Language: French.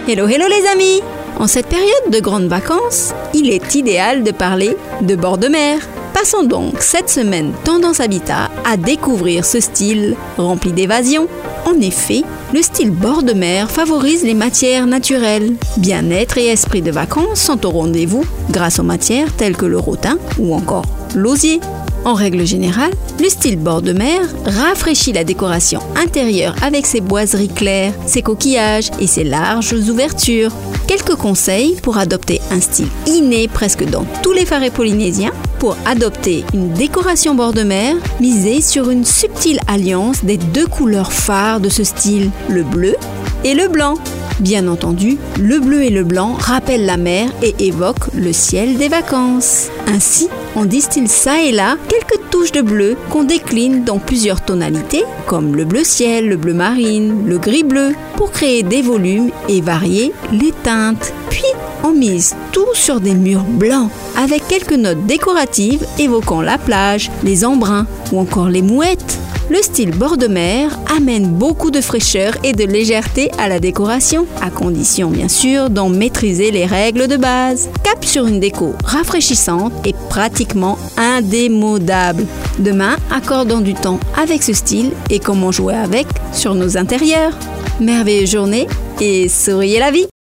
Hello les amis! En cette période de grandes vacances, il est idéal de parler de bord de mer. Passons donc cette semaine Tendance Habitat à découvrir ce style rempli d'évasion. En effet, le style bord de mer favorise les matières naturelles. Bien-être et esprit de vacances sont au rendez-vous grâce aux matières telles que le rotin ou encore l'osier. En règle générale, le style bord de mer rafraîchit la décoration intérieure avec ses boiseries claires, ses coquillages et ses larges ouvertures. Quelques conseils pour adopter un style inné presque dans tous les forêts polynésiens. Pour adopter une décoration bord de mer, misez sur une subtile alliance des deux couleurs phares de ce style, le bleu et le blanc. Bien entendu, le bleu et le blanc rappellent la mer et évoquent le ciel des vacances. Ainsi, on distille ça et là quelques touches de bleu qu'on décline dans plusieurs tonalités, comme le bleu ciel, le bleu marine, le gris bleu, pour créer des volumes et varier les teintes. Puis, on mise tout sur des murs blancs, avec quelques notes décoratives évoquant la plage, les embruns ou encore les mouettes. Le style bord de mer amène beaucoup de fraîcheur et de légèreté à la décoration, à condition bien sûr d'en maîtriser les règles de base. Cap sur une déco rafraîchissante et pratiquement indémodable. Demain, accordons du temps avec ce style et comment jouer avec sur nos intérieurs. Merveilleuse journée et souriez la vie!